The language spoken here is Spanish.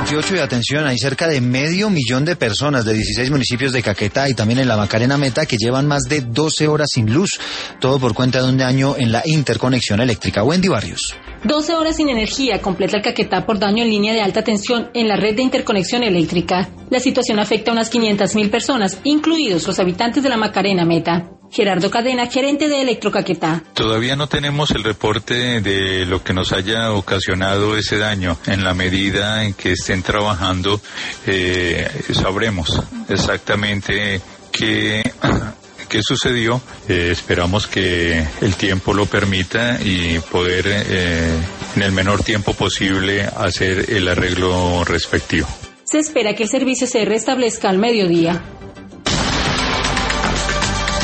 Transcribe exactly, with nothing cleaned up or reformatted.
veintiocho y atención, hay cerca de medio millón de personas de dieciséis municipios de Caquetá y también en la Macarena Meta que llevan más de doce horas sin luz, todo por cuenta de un daño en la interconexión eléctrica. Wendy Barrios. doce horas sin energía completa el Caquetá por daño en línea de alta tensión en la red de interconexión eléctrica. La situación afecta a unas quinientas mil personas, incluidos los habitantes de la Macarena Meta. Gerardo Cadena, gerente de Electrocaquetá. Todavía no tenemos el reporte de lo que nos haya ocasionado ese daño. En la medida en que estén trabajando, eh, sabremos exactamente qué, qué sucedió. Eh, esperamos que el tiempo lo permita y poder, eh, en el menor tiempo posible, hacer el arreglo respectivo. Se espera que el servicio se restablezca al mediodía.